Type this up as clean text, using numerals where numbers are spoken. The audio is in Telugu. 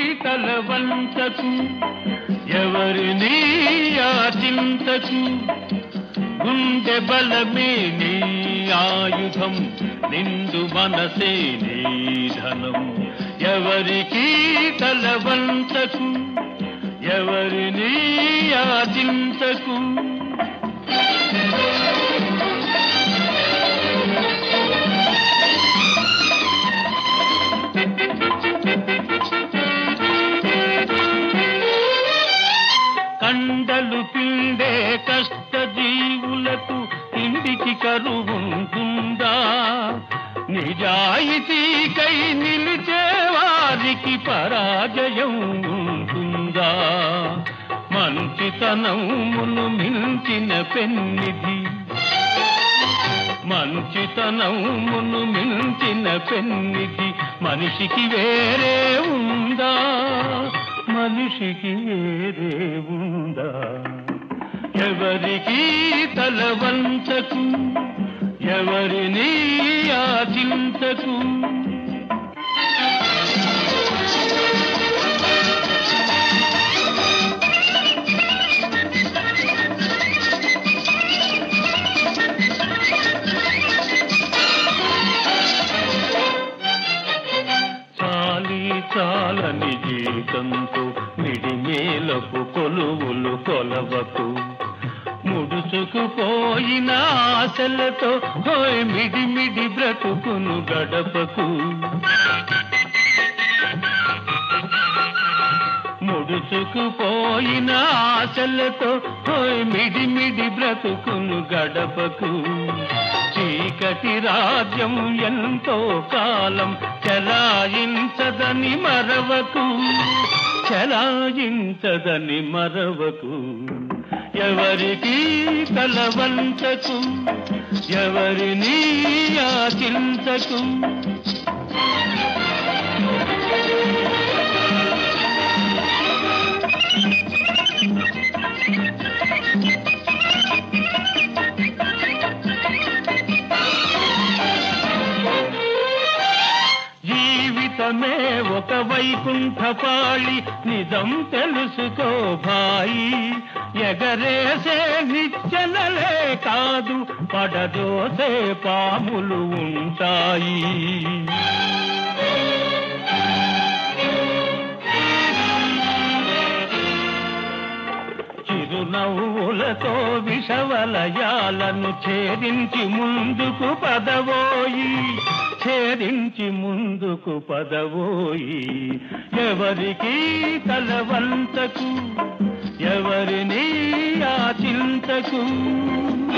తలవంచకు, ఎవరిని యాచించకు. గుండె బలమే నీ ఆయుధం, నిండు మనసే నీ ధనం. ఎవరికి తలవంచకు, ఎవరిని యాచించకు. కండలు పిండే కష్టజీవులకు ఇంటికి కరువుంటుందా? నిజాయితీకై నిలిచే వారికి పరాజయం ఉంటుందా? మంచితనమును మించిన పెన్నిధి, మంచితనమును మించిన పెన్నిధి మనిషికి వేరే ఉందా? మనిషికి వేరే ఉందా? ఎవరికి తలవంచకు, ఎవరిని యాచించకు. చాలని జీతంతో మిడిమేలకు కొలువులు కొలవకు. ముడుచుకుపోయిన ఆశలతో మిడిమిడి బ్రతుకును గడపకు. ముడుచుకుపోయిన ఆశలతో మిడిమిడి బ్రతుకును గడపకు. చీకటి రాజ్యం ఎంతో కాలం చలాయించదని మరవకు, చలాయించదని మరవకు. ఎవరికి తలవంచకు, ఎవరిని యాచించకు. జీవితమే ఒక వైకుంఠపాళి, నిజం తెలుసుకో భాయి. ఎగరేసే నిచ్చెనలే కాదు, పడదోసే పాములు ఉంటాయి. చిరునవ్వులతో విషవలయాలను ఛేదించి ముందుకు పదవోయి, ఛేదించి ముందుకు పదవోయి. ఎవరికి తలవంచకు, ఎవరిని యాచించకు.